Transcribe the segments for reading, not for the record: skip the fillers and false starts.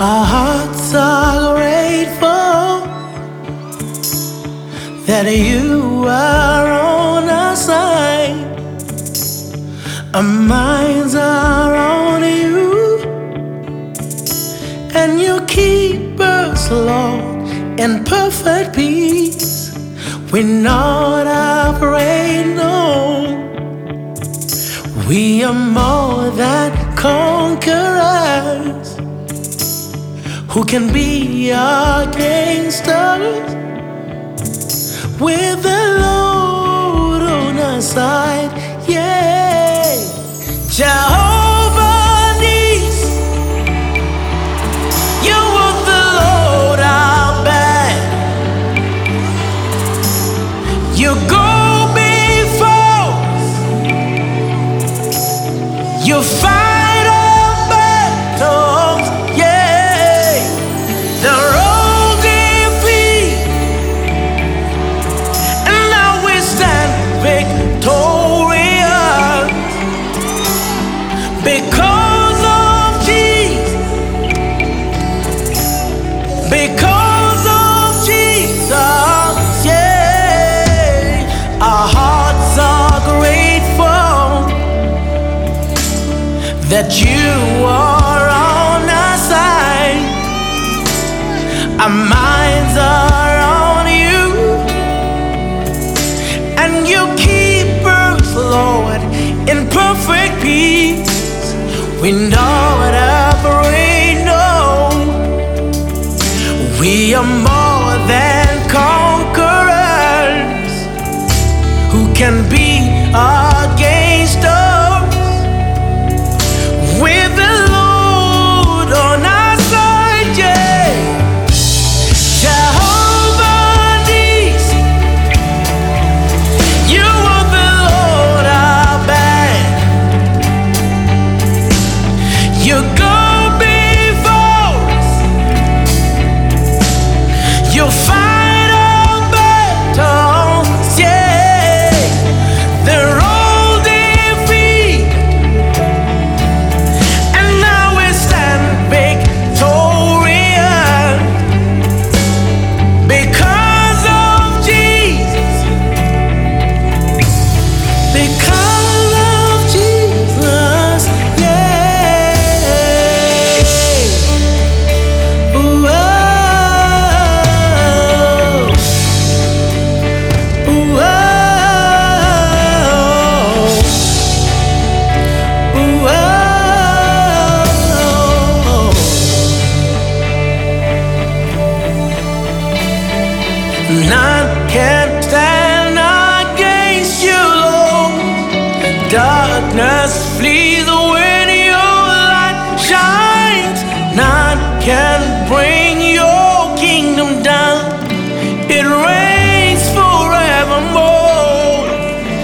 Our hearts are grateful that you are on our side. Our minds are on you, and you keep us, Lord, in perfect peace. We're not afraid, no. We are more than conquerors. Who can be against us? With the Lord on our side, yeah. Jehovah Nissi, you are the Lord our banner. You go before us, you fight our battles, yeah. The road defeat, and now we stand victorious because of Jesus, because of Jesus, yeah. Our hearts are grateful that you are on our side. Our minds are on you, and you keep us, Lord, in perfect peace. We not afraid, no. We are more than conquerors. Who can be against us? With the Lord on our side, yeah. Jehovah Nissi, you are the Lord our banner. You go before us, you fight our battles, yeah. The road defeat, and now we stand victorious because of Jesus, because of Jesus, yeah. Ooh, oh, ooh, oh, ooh, oh. None can stand against you, Lord. Darkness flees when your light shines. None can bring your kingdom down. It reigns forevermore.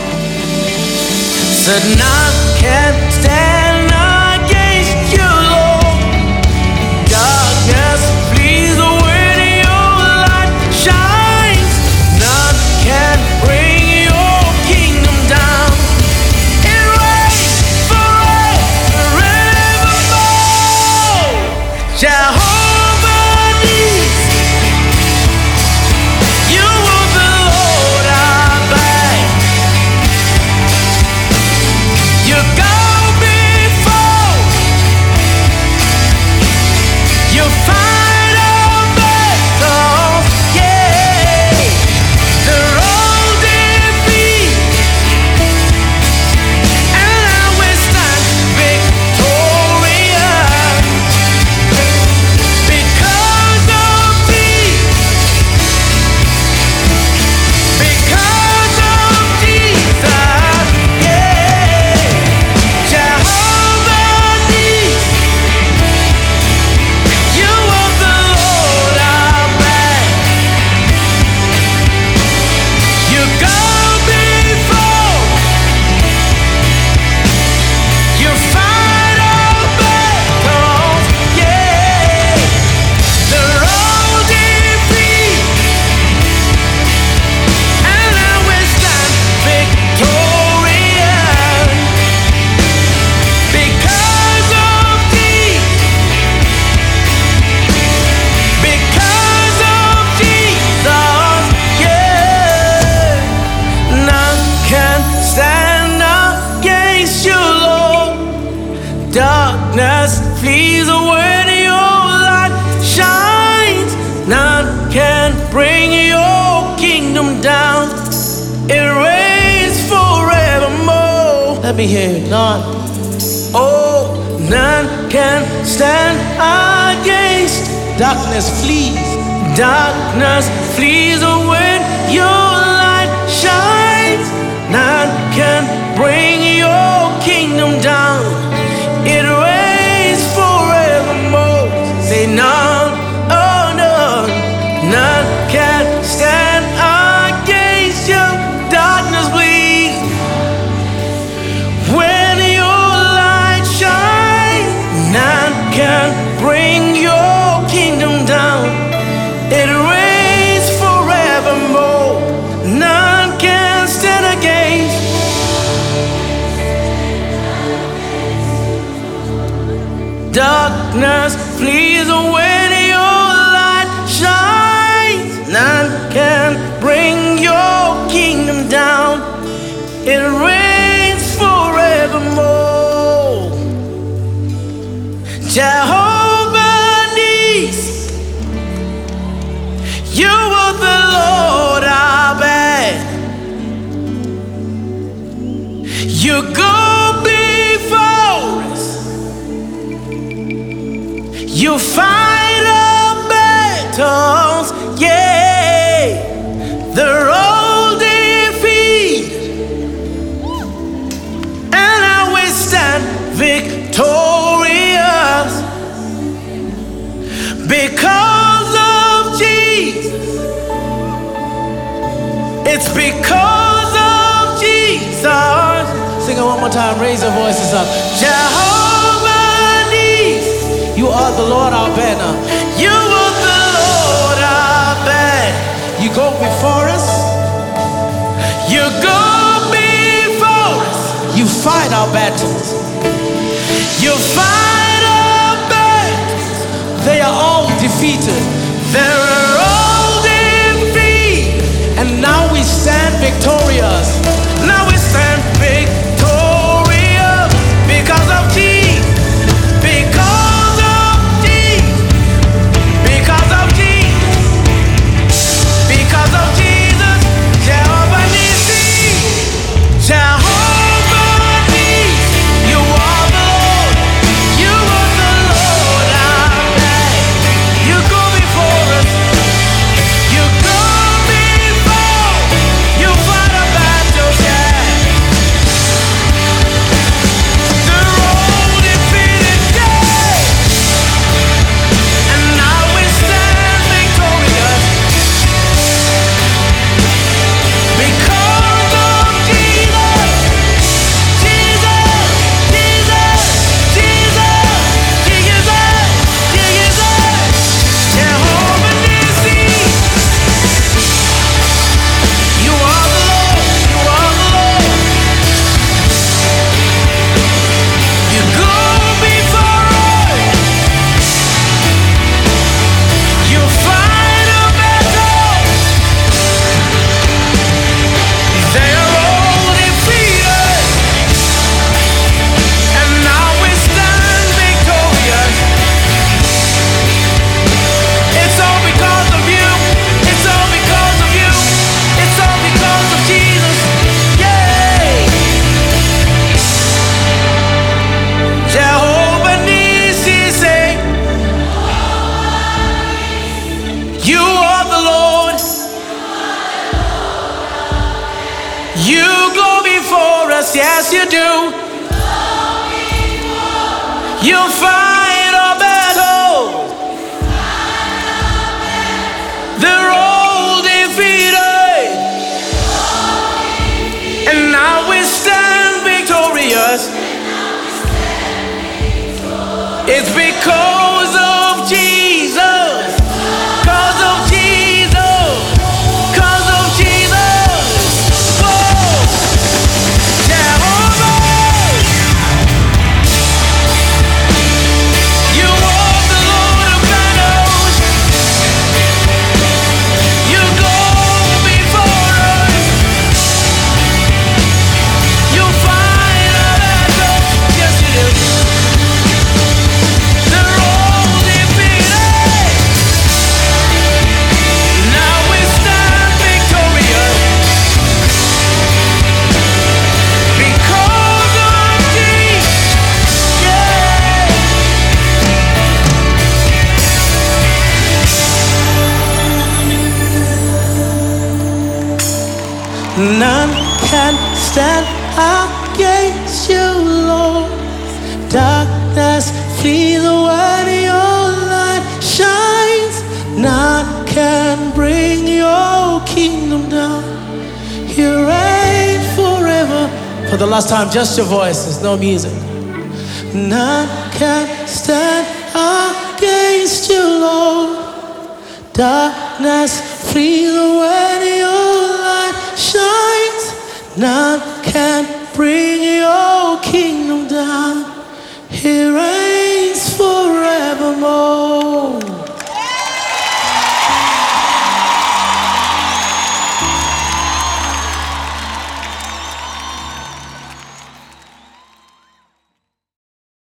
Said none can stand against you, Lord. Darkness flees when your light shines. None can bring your kingdom down. It reigns forevermore. Jehovah Nissi, you are the Lord our banner. You go Let me hear it. None. Oh, none can stand against. Darkness flees. Darkness flees when your light shines. None can bring your kingdom down. It reigns forevermore. Say none, oh none. None can stand against you. Darkness flees when your light shines. None can bring your kingdom down. It reigns forevermore. None can stand against. Darkness flees when your light shines. None can bring your kingdom down. It reigns forevermore. Jehovah Nissi, you are the Lord our banner. You go before us. You fight our battles, yeah. They're all defeated, and now we stand victorious because of Jesus. It's because of Jesus. Sing it one more time. Raise your voices up. Jehovah Nissi, you are the Lord our banner. You are the Lord our banner. You go before us. You go before us. You fight our battles. You fight our battles. They are all defeated. They're all defeated. And now we stand victorious. Now we stand victorious because of Jesus. Because of Jesus. Because of Jesus. Because of Jesus. Jehovah Nissi. Jehovah Nissi. You are the Lord. You are the Lord our banner. You go before us. You go before. You fight our battles, yeah. They're all defeated, yeah. And now we stand victorious because of Jesus. Jesus, Jesus, Jesus, Jesus, Jesus. Jehovah Nissi. You are the Lord. You are the Lord. You go before us. You fight a battle. They are all defeated. And now we stand victorious. It's all because of you. It's all because of you. It's all because of Jesus. Yay! Jehovah Nissi, say, you are the Lord. You go before us, yes you do. You fight our battles. They're all defeated. And now we stand victorious. It's because of Jesus. Because of Jesus. Because of Jesus. Whoa. Jehovah. You are the Lord of battles. You go before us. You fight our battles. Yes, you do. They're all stand against you, Lord. Darkness flee the way your light shines. None can bring your kingdom down. You reign forever. For the last time, just your voices, no music. None can stand against you, Lord. Darkness flee the way your light shines. None can bring your kingdom down. He reigns.